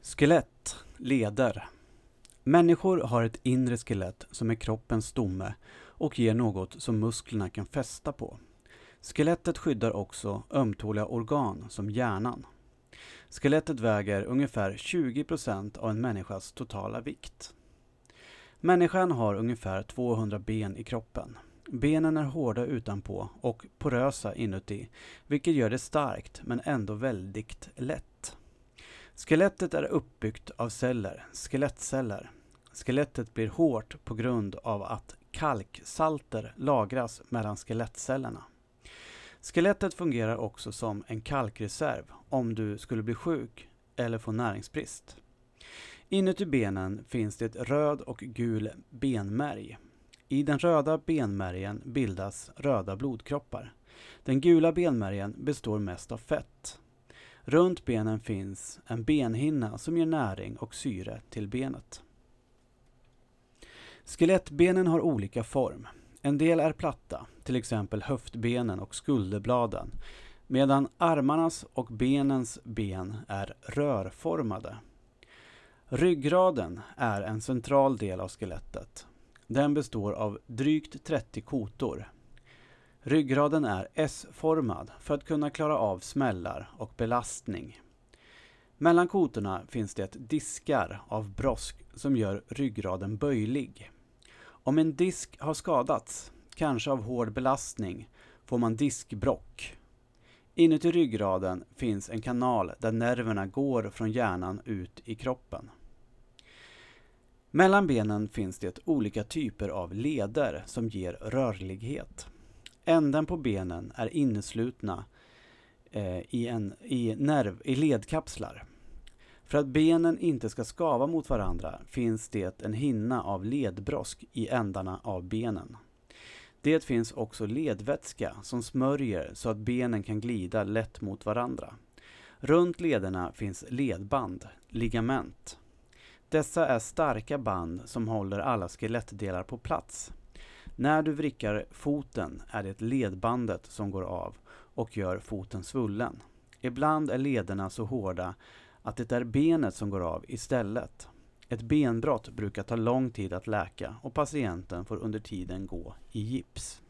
Skelett, leder. Människor har ett inre skelett som är kroppens stomme och ger något som musklerna kan fästa på. Skelettet skyddar också ömtåliga organ som hjärnan. Skelettet väger ungefär 20% av en människas totala vikt. Människan har ungefär 200 ben i kroppen. Benen är hårda utanpå och porösa inuti, vilket gör det starkt men ändå väldigt lätt. Skelettet är uppbyggt av celler, skelettceller. Skelettet blir hårt på grund av att kalksalter lagras mellan skelettcellerna. Skelettet fungerar också som en kalkreserv om du skulle bli sjuk eller få näringsbrist. Inuti benen finns det röd och gul benmärg. I den röda benmärgen bildas röda blodkroppar. Den gula benmärgen består mest av fett. Runt benen finns en benhinna som ger näring och syre till benet. Skelettbenen har olika form. En del är platta, till exempel höftbenen och skulderbladen, medan armarnas och benens ben är rörformade. Ryggraden är en central del av skelettet. Den består av drygt 30 kotor. Ryggraden är S-formad för att kunna klara av smällar och belastning. Mellan kotorna finns det diskar av brosk som gör ryggraden böjlig. Om en disk har skadats, kanske av hård belastning, får man diskbrock. Inuti ryggraden finns en kanal där nerverna går från hjärnan ut i kroppen. Mellan benen finns det olika typer av leder som ger rörlighet. Änden på benen är inneslutna i ledkapslar. För att benen inte ska skava mot varandra finns det en hinna av ledbrosk i ändarna av benen. Det finns också ledvätska som smörjer så att benen kan glida lätt mot varandra. Runt lederna finns ledband, ligament. Dessa är starka band som håller alla skelettdelar på plats. När du vrickar foten är det ledbandet som går av och gör foten svullen. Ibland är lederna så hårda att det är benet som går av istället. Ett benbrott brukar ta lång tid att läka och patienten får under tiden gå i gips.